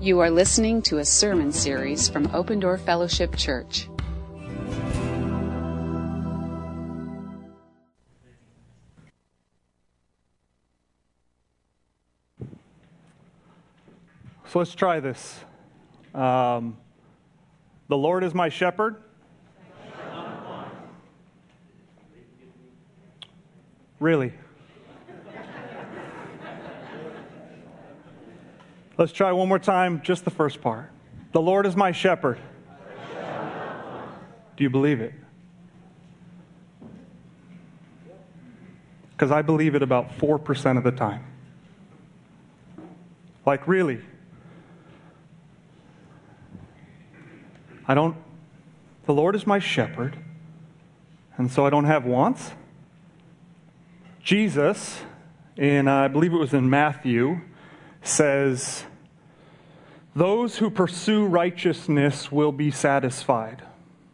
You are listening to a sermon series from Open Door Fellowship Church. So let's try this. The Lord is my shepherd. Really? Let's try one more time, just the first part. The Lord is my shepherd. Do you believe it? Because I believe it about 4% of the time. Like, really? The Lord is my shepherd, and so I don't have wants. Jesus, I believe it was in Matthew, says, those who pursue righteousness will be satisfied.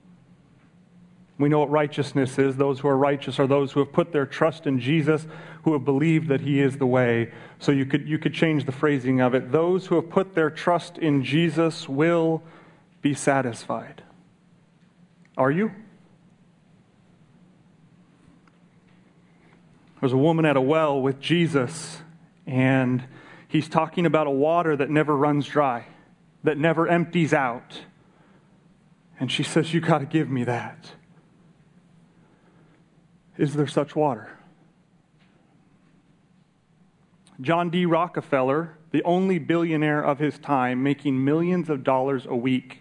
We know what righteousness is. Those who are righteous are those who have put their trust in Jesus, who have believed that He is the way. So you could change the phrasing of it. Those who have put their trust in Jesus will be satisfied. Are you? There's a woman at a well with Jesus, and He's talking about a water that never runs dry, that never empties out. And she says, you got to give me that. Is there such water? John D. Rockefeller, the only billionaire of his time, making millions of dollars a week,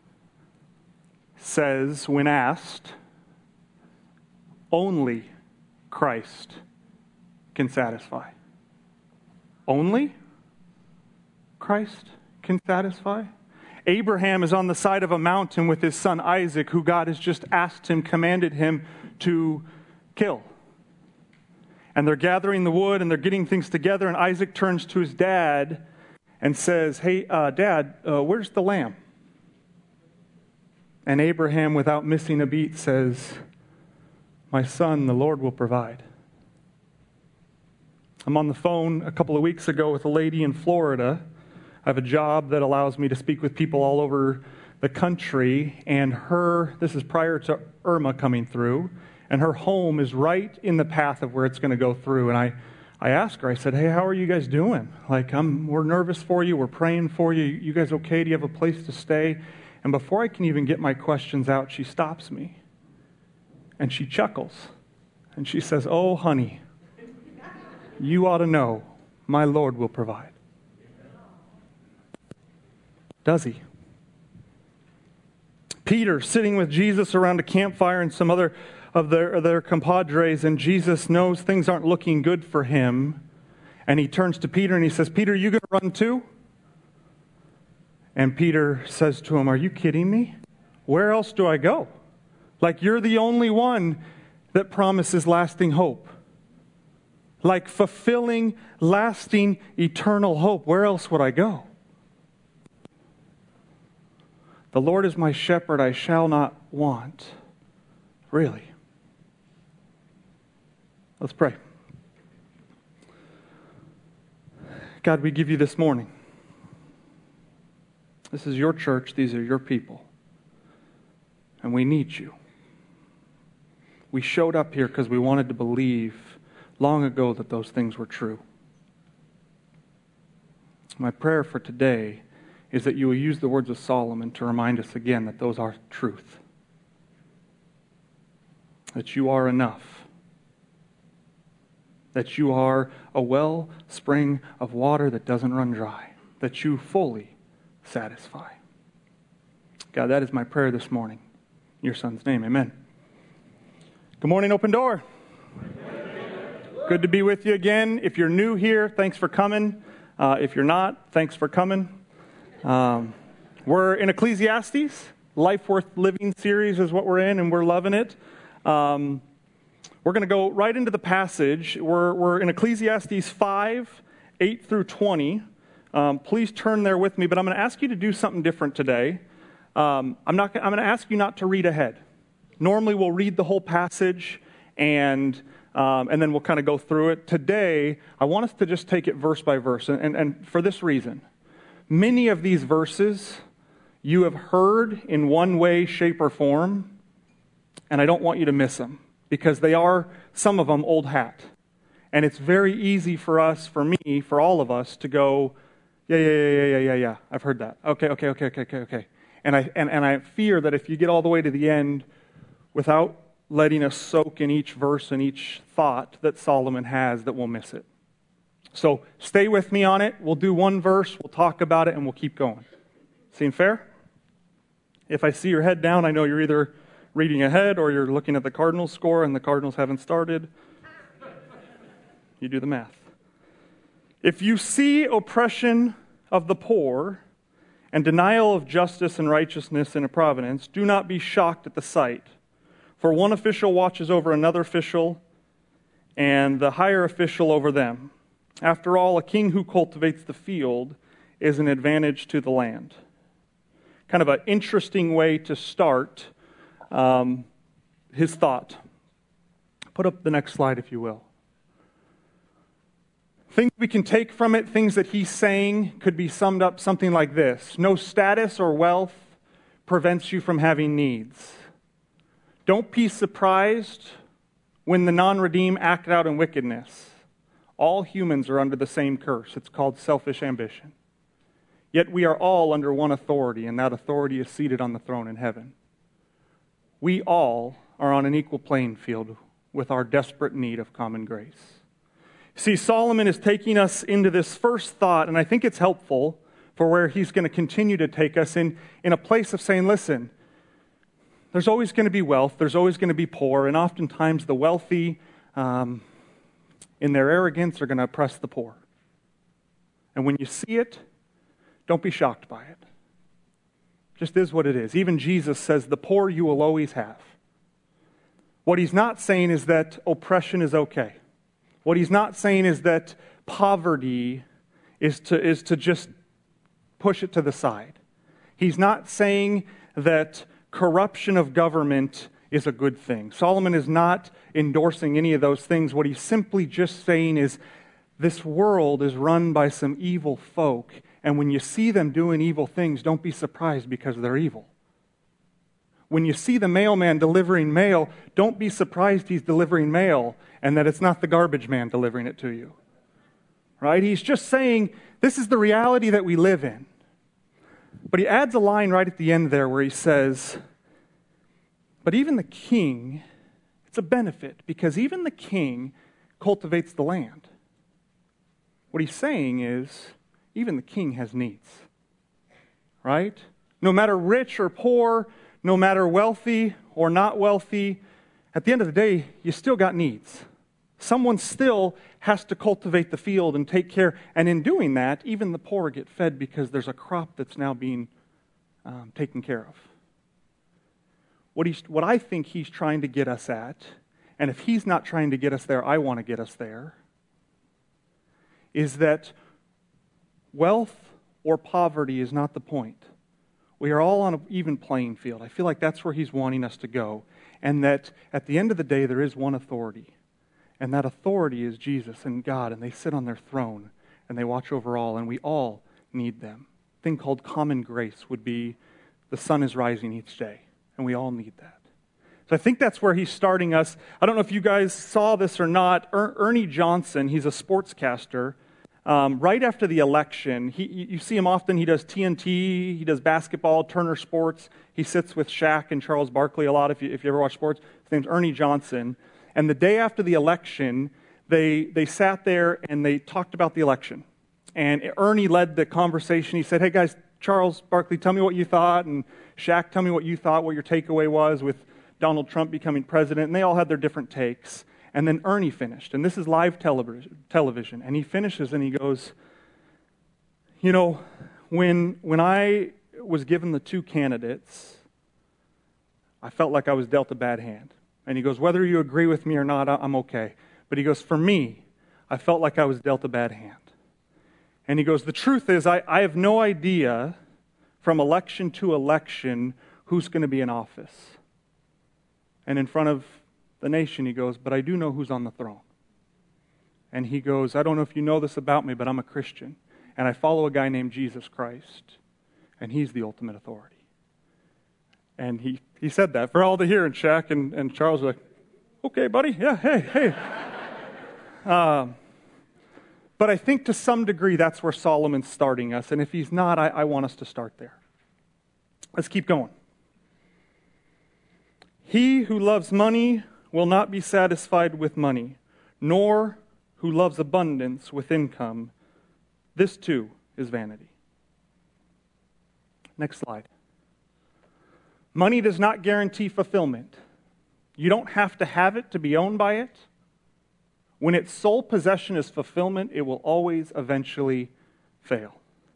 says, when asked, only Christ can satisfy. Only Christ can satisfy? Abraham is on the side of a mountain with his son Isaac, who God has just commanded him to kill. And they're gathering the wood and they're getting things together, and Isaac turns to his dad and says, hey, Dad, where's the lamb? And Abraham, without missing a beat, says, my son, the Lord will provide. I'm on the phone a couple of weeks ago with a lady in Florida. I have a job that allows me to speak with people all over the country, and this is prior to Irma coming through, and her home is right in the path of where it's going to go through. And I asked her, I said, hey, how are you guys doing? We're nervous for you, we're praying for you. You guys okay? Do you have a place to stay? And before I can even get my questions out, she stops me. And she chuckles. And she says, oh, honey, you ought to know my Lord will provide. Does He? Peter sitting with Jesus around a campfire and some other of their compadres, and Jesus knows things aren't looking good for him. And He turns to Peter and He says, Peter, you going to run too? And Peter says to him, are you kidding me? Where else do I go? You're the only one that promises lasting hope. Fulfilling, lasting, eternal hope. Where else would I go? The Lord is my shepherd, I shall not want. Really? Let's pray. God, we give you this morning. This is your church. These are your people. And we need you. We showed up here because we wanted to believe long ago that those things were true. My prayer for today is that you will use the words of Solomon to remind us again that those are truth. That you are enough. That you are a wellspring of water that doesn't run dry. That you fully satisfy. God, that is my prayer this morning. In your Son's name, amen. Good morning, Open Door. Good to be with you again. If you're new here, thanks for coming. If you're not, thanks for coming. We're in Ecclesiastes. Life Worth Living series is what we're in, and we're loving it. We're going to go right into the passage. We're in Ecclesiastes 5, 8 through 20. Please turn there with me, but I'm going to ask you to do something different today. I'm going to ask you not to read ahead. Normally we'll read the whole passage and then we'll kind of go through it. Today, I want us to just take it verse by verse, and for this reason. Many of these verses you have heard in one way, shape, or form, and I don't want you to miss them because they are, some of them, old hat. And it's very easy for us, for me, for all of us to go, yeah, I've heard that. Okay. And I fear that if you get all the way to the end without letting us soak in each verse and each thought that Solomon has, that we'll miss it. So stay with me on it. We'll do one verse, we'll talk about it, and we'll keep going. Seem fair? If I see your head down, I know you're either reading ahead or you're looking at the Cardinals score and the Cardinals haven't started. You do the math. If you see oppression of the poor and denial of justice and righteousness in a providence, do not be shocked at the sight. For one official watches over another official, and the higher official over them. After all, a king who cultivates the field is an advantage to the land. Kind of an interesting way to start his thought. Put up the next slide, if you will. Things we can take from it, things that he's saying, could be summed up something like this. No status or wealth prevents you from having needs. Don't be surprised when the non-redeemed act out in wickedness. All humans are under the same curse. It's called selfish ambition. Yet we are all under one authority, and that authority is seated on the throne in heaven. We all are on an equal playing field with our desperate need of common grace. See, Solomon is taking us into this first thought, and I think it's helpful for where he's going to continue to take us in a place of saying, listen, there's always going to be wealth, there's always going to be poor, and oftentimes the wealthy, in their arrogance, are going to oppress the poor. And when you see it, don't be shocked by it. Just is what it is. Even Jesus says, the poor you will always have. What he's not saying is that oppression is okay. What he's not saying is that poverty is to just push it to the side. He's not saying that corruption of government is a good thing. Solomon is not endorsing any of those things. What he's simply just saying is this world is run by some evil folk, and when you see them doing evil things, don't be surprised because they're evil. When you see the mailman delivering mail, don't be surprised he's delivering mail and that it's not the garbage man delivering it to you. Right? He's just saying this is the reality that we live in. But he adds a line right at the end there where he says, but even the king, it's a benefit because even the king cultivates the land. What he's saying is, even the king has needs. Right? No matter rich or poor, no matter wealthy or not wealthy, at the end of the day, you still got needs. Someone still has to cultivate the field and take care. And in doing that, even the poor get fed because there's a crop that's now being taken care of. What I think he's trying to get us at, and if he's not trying to get us there, I want to get us there, is that wealth or poverty is not the point. We are all on an even playing field. I feel like that's where he's wanting us to go. And that at the end of the day, there is one authority. And that authority is Jesus and God. And they sit on their throne. And they watch over all. And we all need them. A thing called common grace would be the sun is rising each day. And we all need that. So I think that's where he's starting us. I don't know if you guys saw this or not. Ernie Johnson, he's a sportscaster. Right after the election, you see him often. He does TNT, he does basketball, Turner Sports. He sits with Shaq and Charles Barkley a lot if you ever watch sports. His name's Ernie Johnson. And the day after the election, they sat there and they talked about the election. And Ernie led the conversation. He said, hey guys, Charles Barkley, tell me what you thought. And Shaq, tell me what you thought, what your takeaway was with Donald Trump becoming president. And they all had their different takes. And then Ernie finished, and this is live television, and he finishes and he goes, you know, when I was given the two candidates, I felt like I was dealt a bad hand. And he goes, whether you agree with me or not, I'm okay. But he goes, for me, I felt like I was dealt a bad hand. And he goes, the truth is, I have no idea from election to election who's going to be in office. And in front of the nation, he goes, but I do know who's on the throne. And he goes, I don't know if you know this about me, but I'm a Christian. and I follow a guy named Jesus Christ, and he's the ultimate authority. And he said that for all to hear, and Shaq and Charles were like, okay, buddy, yeah, hey. But I think to some degree that's where Solomon's starting us, and if he's not, I want us to start there. Let's keep going. He who loves money will not be satisfied with money, nor who loves abundance with income. This too is vanity. Next slide. Money does not guarantee fulfillment. You don't have to have it to be owned by it. When its sole possession is fulfillment, it will always eventually fail.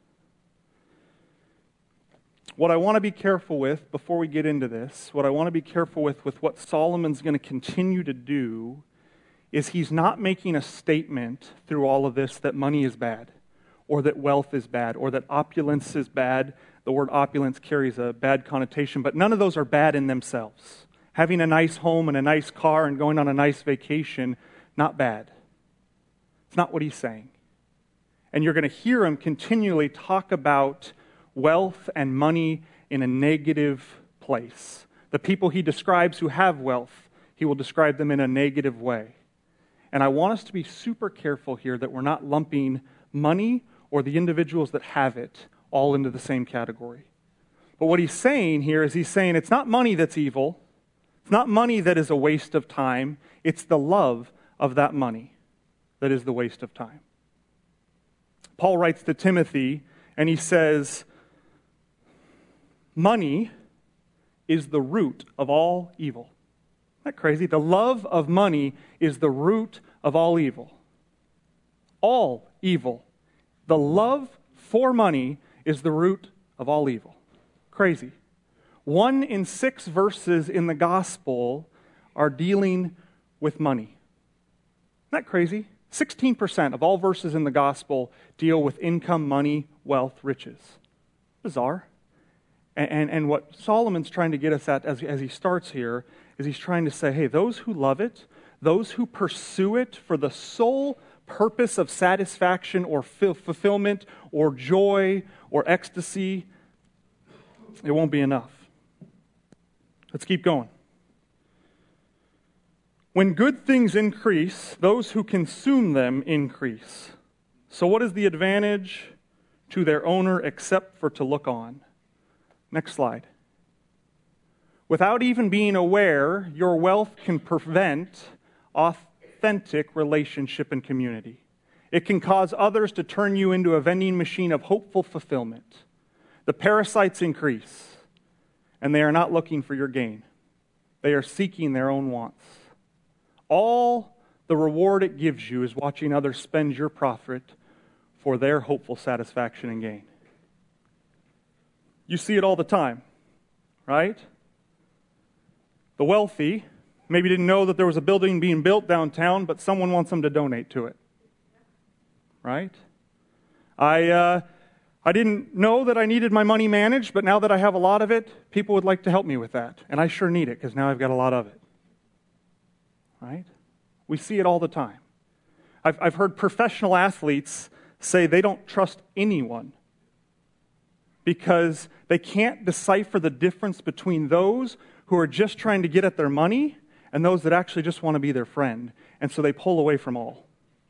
What I want to be careful with before we get into this, what I want to be careful with what Solomon's going to continue to do, is he's not making a statement through all of this that money is bad, or that wealth is bad, or that opulence is bad. The word opulence carries a bad connotation, but none of those are bad in themselves. Having a nice home and a nice car and going on a nice vacation, not bad. It's not what he's saying. And you're going to hear him continually talk about wealth and money in a negative place. The people he describes who have wealth, he will describe them in a negative way. And I want us to be super careful here that we're not lumping money or the individuals that have it all into the same category. But what he's saying here is he's saying it's not money that's evil. It's not money that is a waste of time. It's the love of that money that is the waste of time. Paul writes to Timothy, and he says, money is the root of all evil. Isn't that crazy? The love of money is the root of all evil. All evil. The love for money is the root of all evil. Crazy. 1 in 6 verses in the gospel are dealing with money. Isn't that crazy? 16% of all verses in the gospel deal with income, money, wealth, riches. Bizarre. And what Solomon's trying to get us at as he starts here is he's trying to say, hey, those who love it, those who pursue it for the sole purpose of satisfaction or fulfillment or joy or ecstasy, it won't be enough. Let's keep going. When good things increase, those who consume them increase. So what is the advantage to their owner except for to look on? Next slide. Without even being aware, your wealth can prevent authentic relationship and community. It can cause others to turn you into a vending machine of hopeful fulfillment. The parasites increase, and they are not looking for your gain. They are seeking their own wants. All the reward it gives you is watching others spend your profit for their hopeful satisfaction and gain. You see it all the time, right? The wealthy maybe didn't know that there was a building being built downtown, but someone wants them to donate to it, right? I didn't know that I needed my money managed, but now that I have a lot of it, people would like to help me with that. And I sure need it because now I've got a lot of it. Right? We see it all the time. I've heard professional athletes say they don't trust anyone because they can't decipher the difference between those who are just trying to get at their money and those that actually just want to be their friend. And so they pull away from all.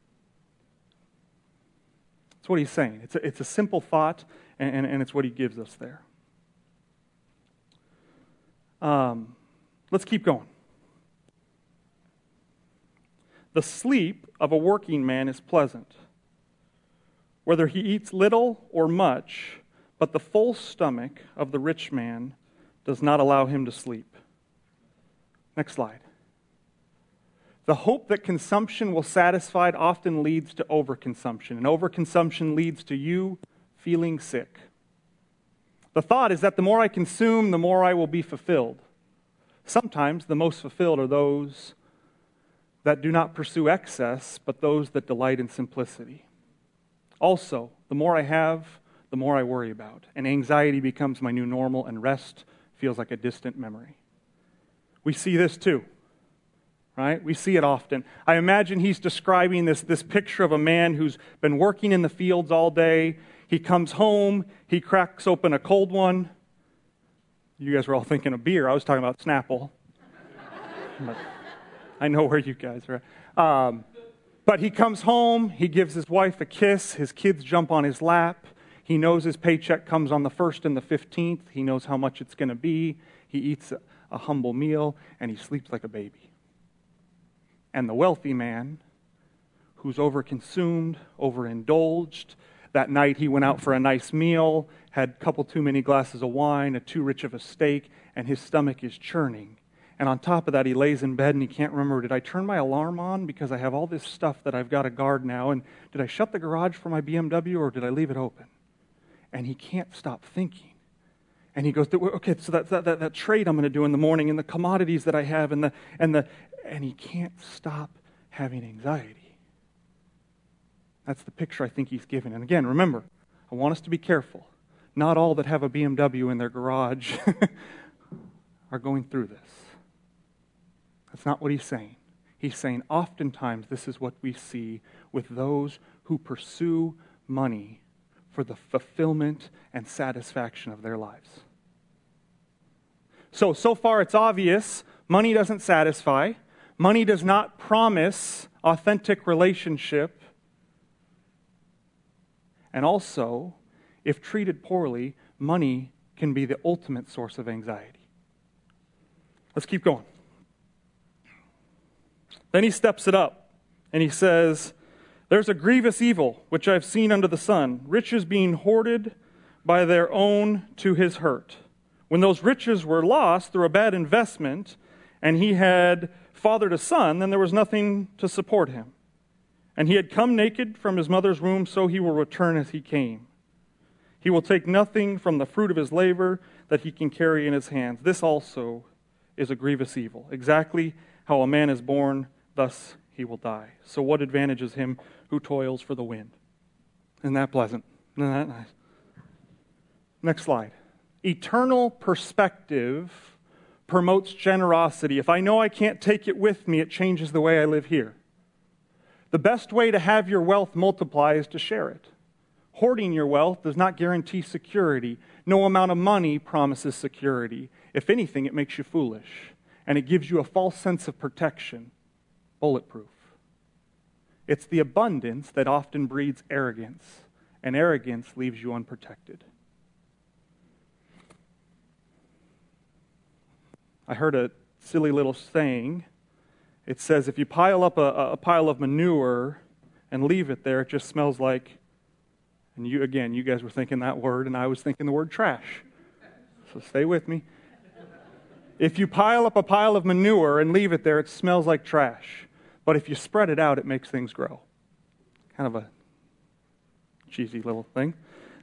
That's what he's saying. It's a simple thought, and it's what he gives us there. Let's keep going. The sleep of a working man is pleasant, whether he eats little or much, but the full stomach of the rich man does not allow him to sleep. Next slide. The hope that consumption will satisfy often leads to overconsumption, and overconsumption leads to you feeling sick. The thought is that the more I consume, the more I will be fulfilled. Sometimes the most fulfilled are those that do not pursue excess, but those that delight in simplicity. Also, the more I have, the more I worry about, and anxiety becomes my new normal, and rest feels like a distant memory. We see this too. right? We see it often. I imagine he's describing this picture of a man who's been working in the fields all day. He comes home, he cracks open a cold one. You guys were all thinking of beer. I was talking about Snapple. But I know where you guys are. But he comes home, he gives his wife a kiss, his kids jump on his lap. He knows his paycheck comes on the 1st and the 15th. He knows how much it's going to be. He eats a humble meal, and he sleeps like a baby. And the wealthy man, who's overconsumed, overindulged, that night he went out for a nice meal, had a couple too many glasses of wine, a too rich of a steak, and his stomach is churning. And on top of that, he lays in bed and he can't remember, did I turn my alarm on because I have all this stuff that I've got to guard now? And did I shut the garage for my BMW or did I leave it open? And he can't stop thinking. And he goes, okay, so that trade I'm going to do in the morning and the commodities that I have and he can't stop having anxiety. That's the picture I think he's given. And again, remember, I want us to be careful. Not all that have a BMW in their garage are going through this. That's not what he's saying. He's saying oftentimes this is what we see with those who pursue money for the fulfillment and satisfaction of their lives. So far it's obvious, money doesn't satisfy. Money does not promise authentic relationship. And also, if treated poorly, money can be the ultimate source of anxiety. Let's keep going. Then he steps it up, and he says, there's a grievous evil which I've seen under the sun, riches being hoarded by their own to his hurt. When those riches were lost through a bad investment, and he had fathered a son, then there was nothing to support him. And he had come naked from his mother's womb, so he will return as he came. He will take nothing from the fruit of his labor that he can carry in his hands. This also is a grievous evil. Exactly how a man is born, thus he will die. So what advantages him who toils for the wind? Isn't that pleasant? Isn't that nice? Next slide. Eternal perspective promotes generosity. If I know I can't take it with me, it changes the way I live here. The best way to have your wealth multiply is to share it. Hoarding your wealth does not guarantee security. No amount of money promises security. If anything, it makes you foolish. And it gives you a false sense of protection. Bulletproof. It's the abundance that often breeds arrogance. And arrogance leaves you unprotected. I heard a silly little saying. It says, if you pile up a pile of manure and leave it there, it just smells like, and you guys were thinking that word, and I was thinking the word trash. So stay with me. If you pile up a pile of manure and leave it there, it smells like trash. But if you spread it out, it makes things grow. Kind of a cheesy little thing.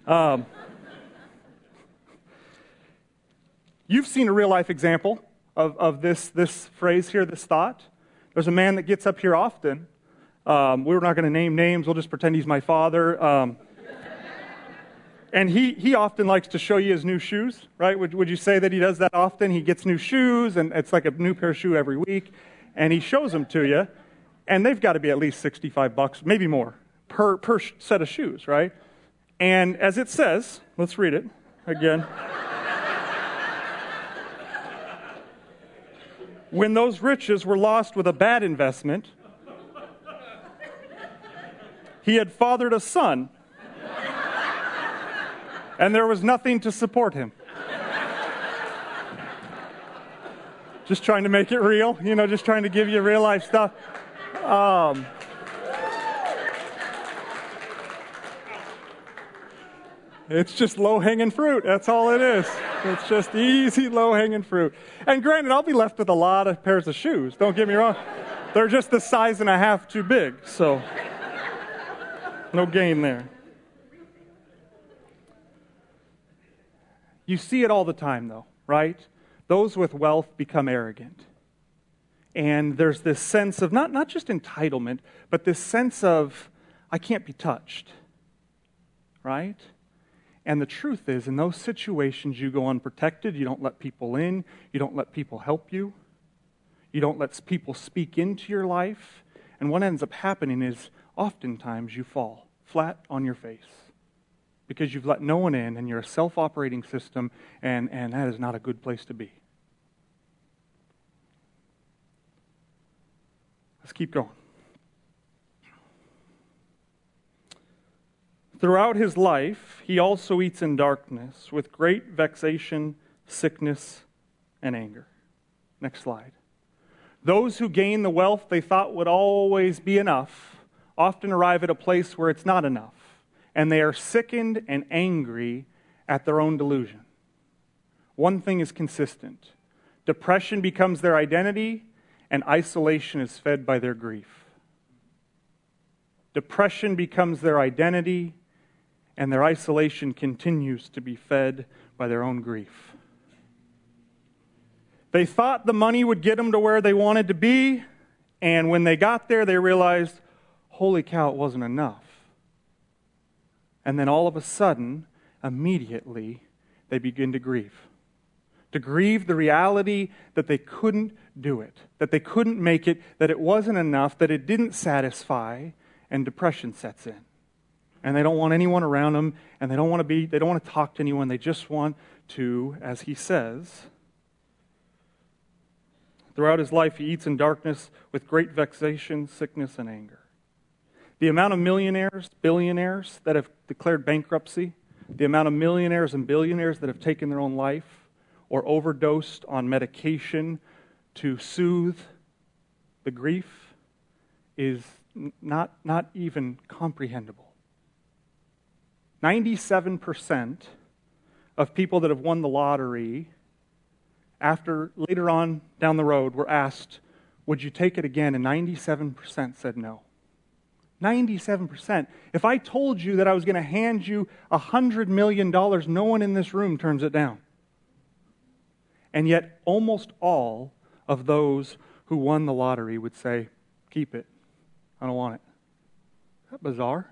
You've seen a real-life example of this phrase here, this thought. There's a man that gets up here often. We're not going to name names. We'll just pretend he's my father. And he often likes to show you his new shoes, right? Would you say that he does that often? He gets new shoes, and it's like a new pair of shoes every week. And he shows them to you. And they've got to be at least $65, maybe more, per set of shoes, right? And as it says, let's read it again. When those riches were lost with a bad investment, he had fathered a son, and there was nothing to support him. Just trying to make it real, just trying to give you real life stuff. It's just low-hanging fruit. That's all it is. It's just easy, low-hanging fruit. And granted, I'll be left with a lot of pairs of shoes. Don't get me wrong. They're just a size and a half too big, so no gain there. You see it all the time, though, right? Those with wealth become arrogant. And there's this sense of, not just entitlement, but this sense of, I can't be touched, right? And the truth is, in those situations, you go unprotected. You don't let people in. You don't let people help you. You don't let people speak into your life. And what ends up happening is oftentimes you fall flat on your face because you've let no one in and you're a self-operating system, and that is not a good place to be. Let's keep going. Throughout his life, he also eats in darkness with great vexation, sickness, and anger. Next slide. Those who gain the wealth they thought would always be enough often arrive at a place where it's not enough, and they are sickened and angry at their own delusion. One thing is consistent. Depression becomes their identity, and isolation is fed by their grief. Depression becomes their identity, and their isolation continues to be fed by their own grief. They thought the money would get them to where they wanted to be, and when they got there, they realized, holy cow, it wasn't enough. And then all of a sudden, immediately, they begin to grieve. To grieve the reality that they couldn't do it, that they couldn't make it, that it wasn't enough, that it didn't satisfy, and depression sets in. And they don't want anyone around them, and they don't want to talk to anyone. They just want to, as he says, throughout his life he eats in darkness with great vexation, sickness, and anger. The amount of millionaires, billionaires that have declared bankruptcy, the amount of millionaires and billionaires that have taken their own life or overdosed on medication to soothe the grief is not even comprehensible. 97% of people that have won the lottery after later on down the road were asked, would you take it again? And 97% said no. 97%. If I told you that I was going to hand you $100 million, no one in this room turns it down. And yet almost all of those who won the lottery would say, keep it. I don't want it. Isn't that bizarre?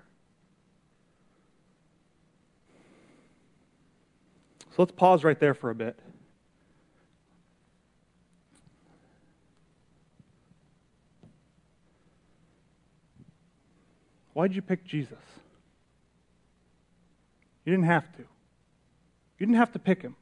So let's pause right there for a bit. Why'd you pick Jesus? You didn't have to. You didn't have to pick him.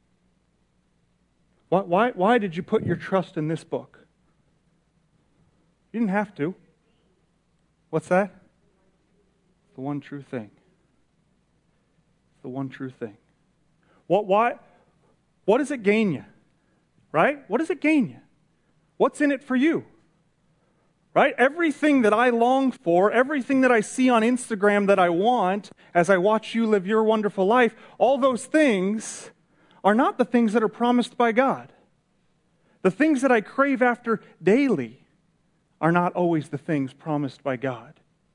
Why did you put your trust in this book? You didn't have to. What's that? The one true thing. The one true thing. What does it gain you? Right? What does it gain you? What's in it for you? Right? Everything that I long for, everything that I see on Instagram that I want as I watch you live your wonderful life, all those things are not the things that are promised by God. The things that I crave after daily are not always the things promised by God.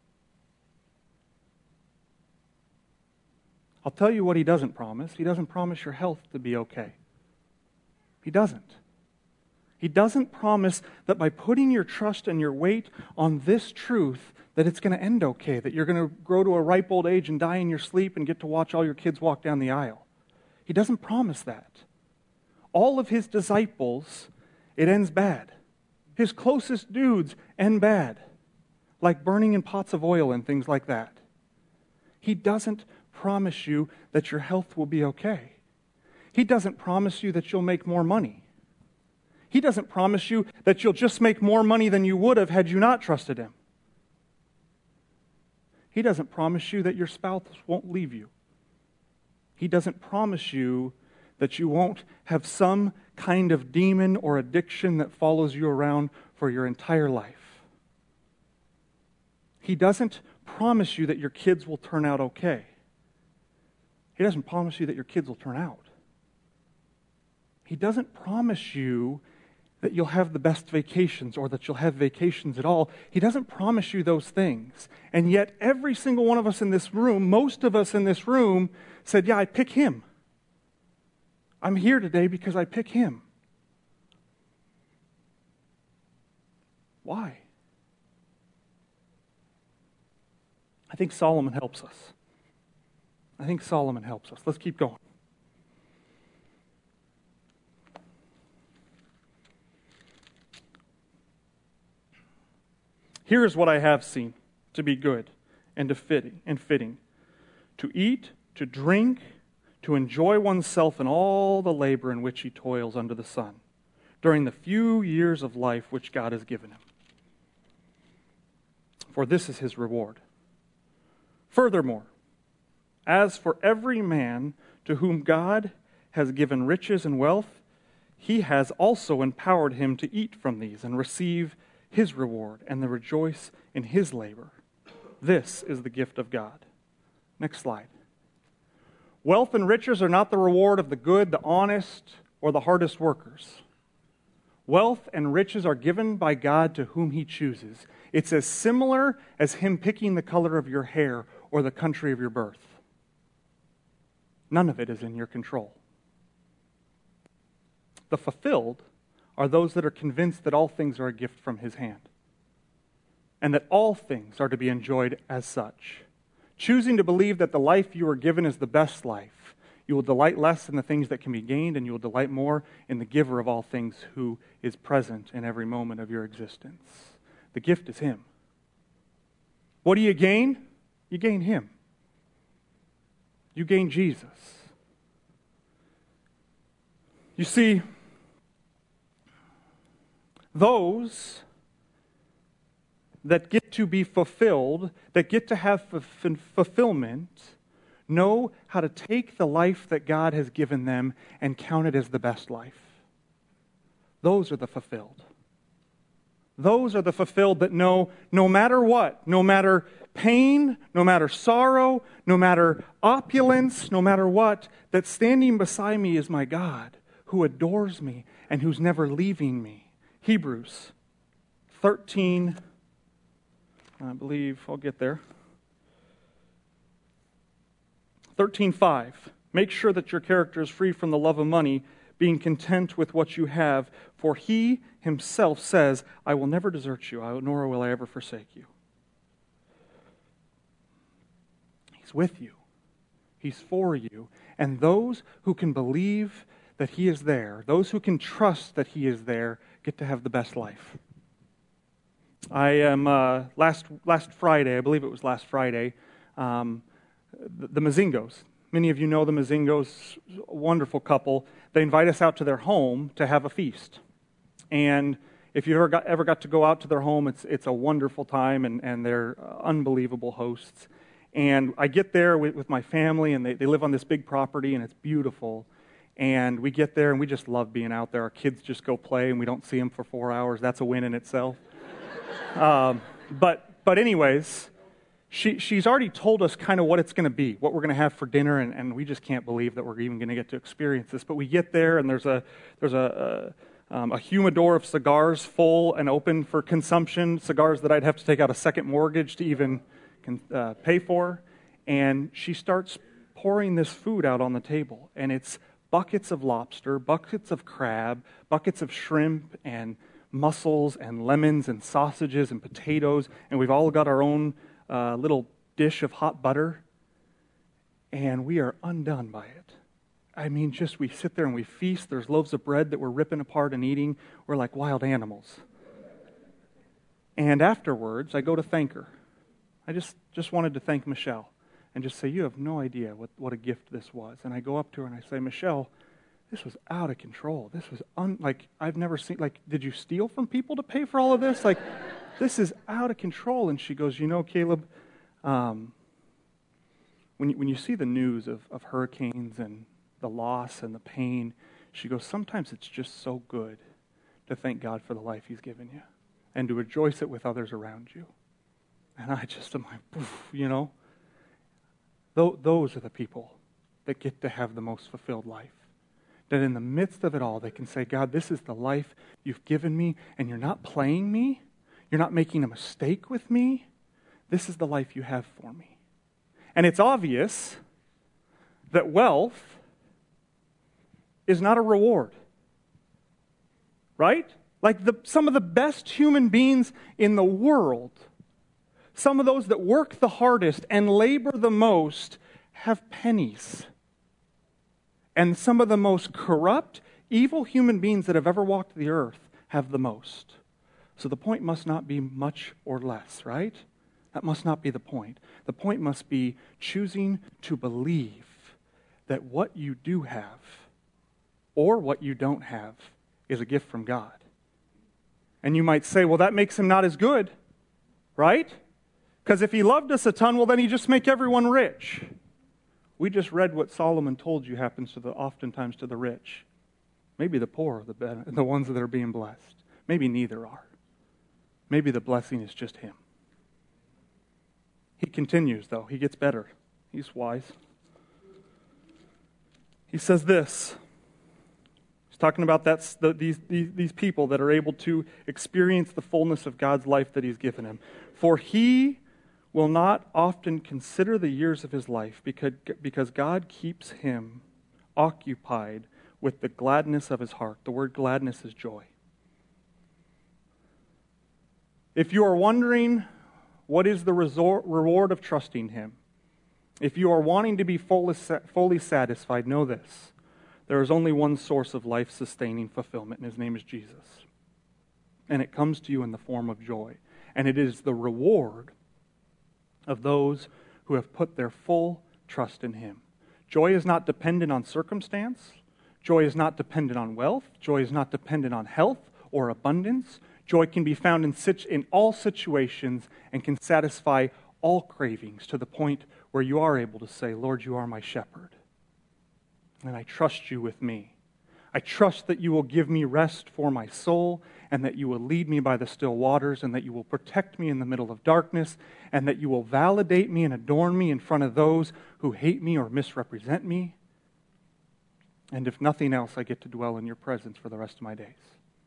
I'll tell you what he doesn't promise. He doesn't promise your health to be okay. He doesn't. He doesn't promise that by putting your trust and your weight on this truth that it's going to end okay, that you're going to grow to a ripe old age and die in your sleep and get to watch all your kids walk down the aisle. He doesn't promise that. All of his disciples, it ends bad. His closest dudes end bad, like burning in pots of oil and things like that. He doesn't promise you that your health will be okay. He doesn't promise you that you'll make more money. He doesn't promise you that you'll just make more money than you would have had you not trusted him. He doesn't promise you that your spouse won't leave you. He doesn't promise you that you won't have some kind of demon or addiction that follows you around for your entire life. He doesn't promise you that your kids will turn out okay. He doesn't promise you that your kids will turn out. He doesn't promise you that you'll have the best vacations or that you'll have vacations at all. He doesn't promise you those things. And yet every single one of us in this room, most of us in this room, said, yeah, I pick him. I'm here today because I pick him. Why? I think Solomon helps us. Let's keep going. Here is what I have seen to be good and fitting, to eat, to drink, to enjoy oneself in all the labor in which he toils under the sun, during the few years of life which God has given him. For this is his reward. Furthermore, as for every man to whom God has given riches and wealth, he has also empowered him to eat from these and receive his reward and to rejoice in his labor. This is the gift of God. Next slide. Wealth and riches are not the reward of the good, the honest, or the hardest workers. Wealth and riches are given by God to whom he chooses. It's as similar as him picking the color of your hair or the country of your birth. None of it is in your control. The fulfilled are those that are convinced that all things are a gift from his hand, and that all things are to be enjoyed as such. Choosing to believe that the life you are given is the best life, you will delight less in the things that can be gained, and you will delight more in the giver of all things, who is present in every moment of your existence. The gift is him. What do you gain? You gain him. You gain Jesus. You see, those that get to be fulfilled, that get to have fulfillment, know how to take the life that God has given them and count it as the best life. Those are the fulfilled. Those are the fulfilled that know no matter what, no matter pain, no matter sorrow, no matter opulence, no matter what, that standing beside me is my God, who adores me and who's never leaving me. Hebrews 13, I believe I'll get there. 13:5. Make sure that your character is free from the love of money, being content with what you have, for he himself says, I will never desert you, nor will I ever forsake you. He's with you. He's for you. And those who can believe that he is there, those who can trust that he is there, get to have the best life. I am, last Friday, I believe it was last Friday, the Mazingos. Many of you know the Mazingos, a wonderful couple. They invite us out to their home to have a feast. And if you ever got to go out to their home, it's a wonderful time, and they're unbelievable hosts. And I get there with my family, and they live on this big property, and it's beautiful. And we get there, and we just love being out there. Our kids just go play, and we don't see them for 4 hours. That's a win in itself. But anyways, she's already told us kind of what it's going to be, what we're going to have for dinner, and we just can't believe that we're even going to get to experience this. But we get there, and there's a humidor of cigars full and open for consumption, cigars that I'd have to take out a second mortgage to even pay for. And she starts pouring this food out on the table, and it's buckets of lobster, buckets of crab, buckets of shrimp, and mussels, and lemons, and sausages, and potatoes, and we've all got our own little dish of hot butter, and we are undone by it. I mean, just we sit there and we feast. There's loaves of bread that we're ripping apart and eating. We're like wild animals. And afterwards, I go to thank her. I just wanted to thank Michelle and just say, you have no idea what a gift this was. And I go up to her and I say, Michelle, this was out of control. This was I've never seen, did you steal from people to pay for all of this? This is out of control. And she goes, Caleb, when you see the news of hurricanes and the loss and the pain, she goes, sometimes it's just so good to thank God for the life he's given you and to rejoice it with others around you. And I just am like, those are the people that get to have the most fulfilled life. That in the midst of it all, they can say, God, this is the life you've given me, and you're not playing me. You're not making a mistake with me. This is the life you have for me. And it's obvious that wealth is not a reward. Right? Some of the best human beings in the world, some of those that work the hardest and labor the most, have pennies. And some of the most corrupt, evil human beings that have ever walked the earth have the most. So the point must not be much or less, right? That must not be the point. The point must be choosing to believe that what you do have or what you don't have is a gift from God. And you might say, well, that makes him not as good, right? Because if he loved us a ton, well, then he'd just make everyone rich. We just read what Solomon told you happens oftentimes to the rich. Maybe the poor are the ones that are being blessed. Maybe neither are. Maybe the blessing is just him. He continues, though. He gets better. He's wise. He says this. He's talking about these people that are able to experience the fullness of God's life that he's given him. For he will not often consider the years of his life because God keeps him occupied with the gladness of his heart. The word gladness is joy. If you are wondering what is the reward of trusting him, if you are wanting to be fully satisfied, know this. There is only one source of life-sustaining fulfillment, and his name is Jesus. And it comes to you in the form of joy. And it is the reward of those who have put their full trust in him. Joy is not dependent on circumstance. Joy is not dependent on wealth. Joy is not dependent on health or abundance. Joy can be found in all situations and can satisfy all cravings to the point where you are able to say, Lord, you are my shepherd, and I trust you with me. I trust that you will give me rest for my soul, and that you will lead me by the still waters, and that you will protect me in the middle of darkness, and that you will validate me and adorn me in front of those who hate me or misrepresent me. And if nothing else, I get to dwell in your presence for the rest of my days.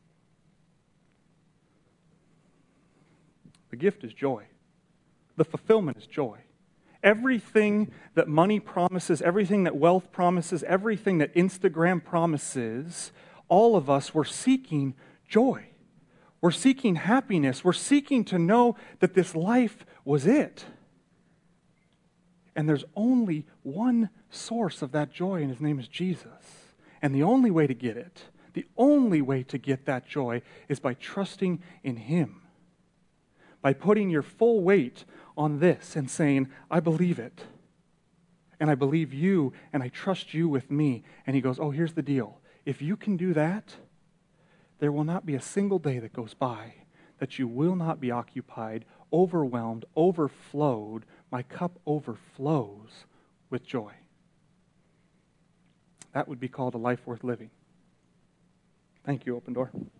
The gift is joy. The fulfillment is joy. Everything that money promises, everything that wealth promises, everything that Instagram promises, all of us were seeking joy. We're seeking happiness. We're seeking to know that this life was it. And there's only one source of that joy, and his name is Jesus. And the only way to get it, the only way to get that joy is by trusting in him. By putting your full weight on this and saying, I believe it. And I believe you, and I trust you with me. And he goes, oh, here's the deal. If you can do that, there will not be a single day that goes by that you will not be occupied, overwhelmed, overflowed. My cup overflows with joy. That would be called a life worth living. Thank you, Open Door.